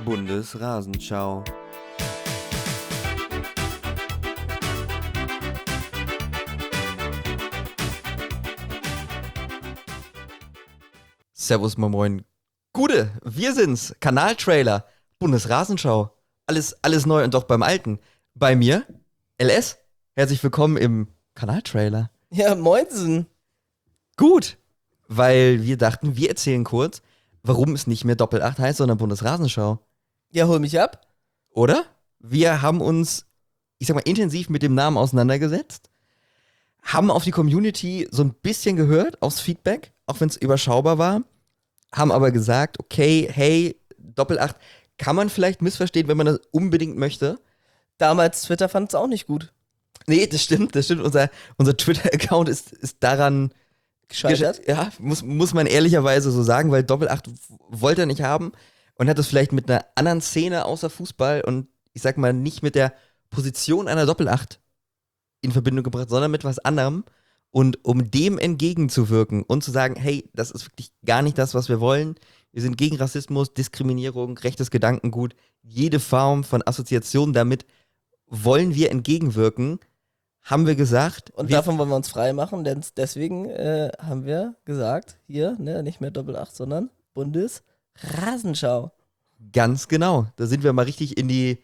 Bundesrasenschau. Servus, moin moin. Gude, wir sind's. Kanaltrailer, Bundesrasenschau. Alles neu und doch beim Alten. Bei mir, LS. Herzlich willkommen im Kanaltrailer. Ja, moinsen. Gut, weil wir dachten, wir erzählen kurz, warum es nicht mehr Doppel-8 heißt, sondern Bundesrasenschau. Ja, hol mich ab. Oder? Wir haben uns, ich sag mal, intensiv mit dem Namen auseinandergesetzt, haben auf die Community so ein bisschen gehört, aufs Feedback, auch wenn es überschaubar war, haben aber gesagt, okay, hey, Doppel-8 kann man vielleicht missverstehen, wenn man das unbedingt möchte. Damals Twitter fand es auch nicht gut. Nee, das stimmt. Unser Twitter-Account ist daran Gescheitert. Ja, muss man ehrlicherweise so sagen, weil Doppel-8 wollte er nicht haben und hat das vielleicht mit einer anderen Szene außer Fußball und ich sag mal nicht mit der Position einer Doppel-8 in Verbindung gebracht, sondern mit was anderem. Und um dem entgegenzuwirken und zu sagen, hey, das ist wirklich gar nicht das, was wir wollen. Wir sind gegen Rassismus, Diskriminierung, rechtes Gedankengut, jede Form von Assoziation damit wollen wir entgegenwirken, haben wir gesagt. Und davon wollen wir uns frei machen, denn deswegen haben wir gesagt, hier, ne, nicht mehr Doppel-8, sondern Bundesrasenschau. Ganz genau. Da sind wir mal richtig in die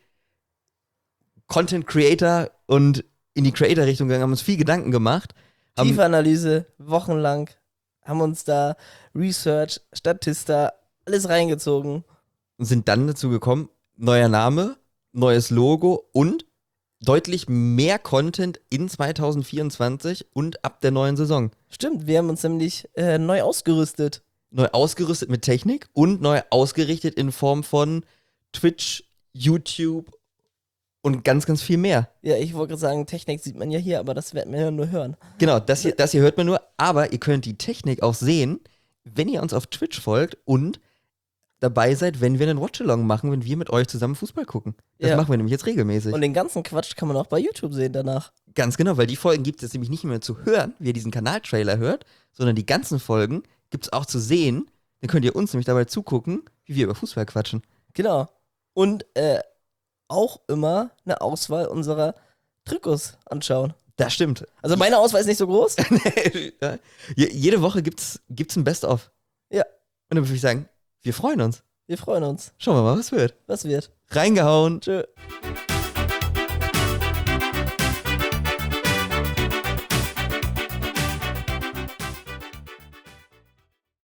Content Creator und in die Creator-Richtung gegangen, haben uns viel Gedanken gemacht. Tiefanalyse, wochenlang, haben uns da Research, Statista, alles reingezogen. Und sind dann dazu gekommen, neuer Name, neues Logo und deutlich mehr Content in 2024 und ab der neuen Saison. Stimmt, wir haben uns nämlich neu ausgerüstet. Neu ausgerüstet mit Technik und neu ausgerichtet in Form von Twitch, YouTube und ganz, ganz viel mehr. Ja, ich wollte gerade sagen, Technik sieht man ja hier, aber das werden wir ja nur hören. Genau, das hier hört man nur, aber ihr könnt die Technik auch sehen, wenn ihr uns auf Twitch folgt und dabei seid, wenn wir einen Watchalong machen, wenn wir mit euch zusammen Fußball gucken. Das machen wir nämlich jetzt regelmäßig. Und den ganzen Quatsch kann man auch bei YouTube sehen danach. Ganz genau, weil die Folgen gibt es jetzt nämlich nicht mehr zu hören, wie ihr diesen Kanaltrailer hört, sondern die ganzen Folgen gibt es auch zu sehen. Dann könnt ihr uns nämlich dabei zugucken, wie wir über Fußball quatschen. Genau. Und auch immer eine Auswahl unserer Trikots anschauen. Das stimmt. Also meine Auswahl ist nicht so groß. Ja. Jede Woche gibt's ein Best-of. Ja. Und dann würde ich sagen, wir freuen uns. Wir freuen uns. Schauen wir mal, was wird. Was wird? Reingehauen. Tschö.